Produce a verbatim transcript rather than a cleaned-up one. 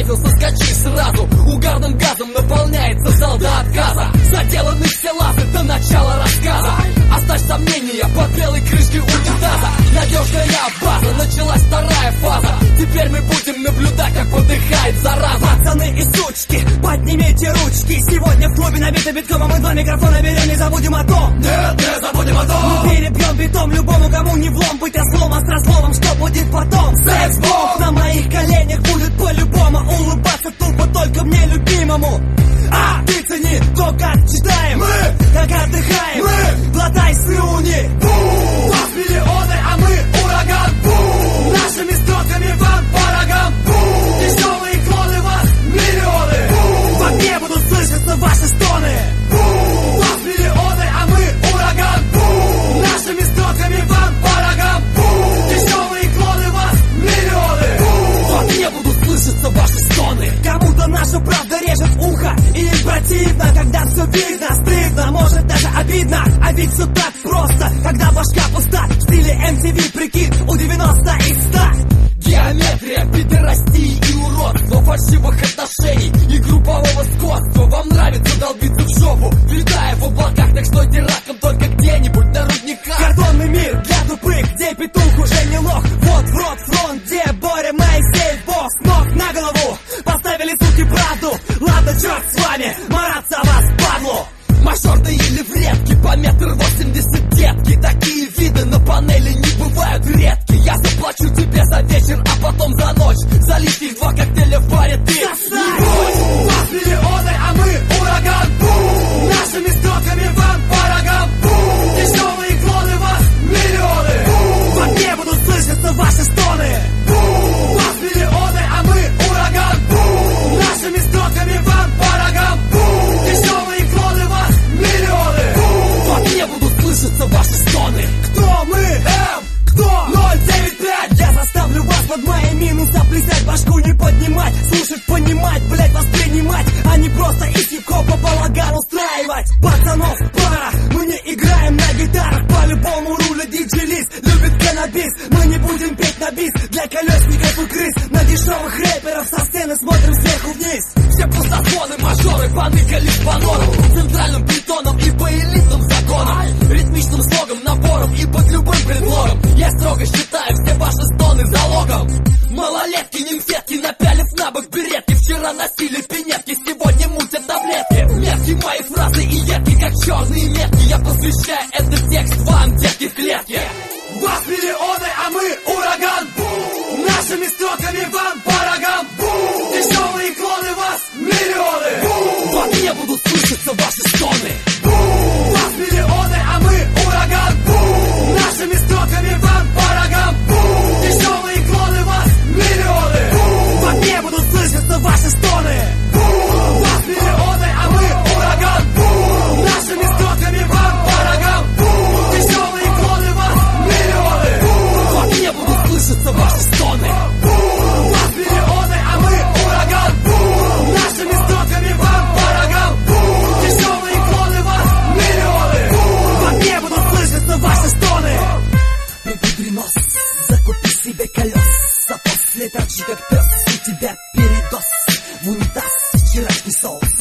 заметил, соскочи сразу. Угарным газом наполняется зал до отказа. Заделаны все лазы до начала рассказа. Оставь сомнения под белой крышкой унитаза. Надежная база, началась вторая фаза. Теперь мы будем наблюдать, как подыхает зараза. Пацаны и сучки, поднимите ручки. Сегодня в клубе набито битком, а мы два микрофона берем, не забудем о том. Нет, не забудем о том. Мы перебьем битом любому, кому не влом. Быть ослом, а с словом, что будет потом. Секс-бомб! На моих коленях будет по-любому улыбаться тупо только мне любимому. А ты цени то, как читаем, мы, как отдыхаем, мы, глотай слюни. Бум! Вас миллионы, а мы ураган. Бум! Нашими строками вам по рогам. Бум! Дешевые клоны вас миллионы. Бум! В огне будут слышаться ваши стоны. Бум! Вас миллионы, а мы ураган. Бум! Нашими строками вам по рогам. Бум! Дешевые клоны вас миллионы. Бум! В огне будут слышаться ваши стоны. Кому-то наша правда режет ухо, и им противно, когда все видно, стыдно, может даже обидно. А ведь все так просто, когда башка пуста. В стиле эм ти ви прикид у девяноста из ста. Геометрия, пидорастии и уродство, фальшивых отношений и группового скотства. Вам нравится долбиться в жопу, летая в облаках, так стойте раком только где-нибудь на рудниках. Картонный мир для тупых, где петух уже не лох. Вот в рот фронт, где Боря Моисей, босс. Ног на голову, поставили суки правду. Ладно, черт с вами, мараться вас, падлу. Мажорные или вредки, по метр восемьдесят детки. Такие виды на панели не бывают редки. Я заплачу тебе за вечер, а потом за ночь. За лишних два коктейля в баре ты не брось. Вас миллионы, а мы ураган. Бум! Нашими строками вам по рогам. Бум! Дешевые клоны вас миллионы. Бум! В огне будут слышаться ваши стоны. Бум! Вас миллионы, а мы ураган. Бум! Нашими строками вам по рогам. Бум! Дешевые клоны вас миллионы. Бум! В огне будут слышаться ваши стоны. Кто мы? М! Кто? ноль девять пять. Я заставлю вас под мои минусы плясать, башку не поднимать, слушать, понимать, блять, воспринимать, а не просто из хип-хопа балаган устраивать. Пацанов пара, мы не играем на гитарах, по-любому руля диджей-лист, любит каннабис. Мы не будем петь на бис для колесников и крыс. На дешевых рэперов со сцены смотрим сверху вниз. Все пустозвоны, мажоры поныкались по норам, центральным бетоном и по элитным законам, ритмичным слогом, набором и под любым предлогом. Я строго считаю все ваши стоны залогом. Малолетки, нимфетки, напялив на бок беретки. Вчера носили пинетки, сегодня мутят таблетки. Метки мои фразы и едки, как черные метки. Я посвящаю этот текст вам, детки, в клетке. Вас миллионы, а мы ураган. Бум! Нашими строками вам по рогам. Бум! Дешевые клоны вас миллионы. Бум! В огне будут слышаться ваши стоны. Бум! Вас миллионы, а мы ураган. Бум! Нашими строками вам по рогам. Бум! Дешевые клоны вас миллионы. Бум! В огне будут слышаться ваши стоны. Бум! Вас миллионы, а мы ураган. Бум! Нашими строками вам по рогам. Бум! Дешевые клоны вас миллионы. Бум! В огне будут слышаться ваши стоны. Бум! Вас миллионы, а мы ураган. Бум! Нашими строками вам по рогам. Бум! Дешевые клоны вас миллионы. Бум! В огне будут слышаться ваши стоны. Бедренос, закупи себе колес, а после торчи как пес, у тебя передоз в унитаз вчерашний соус.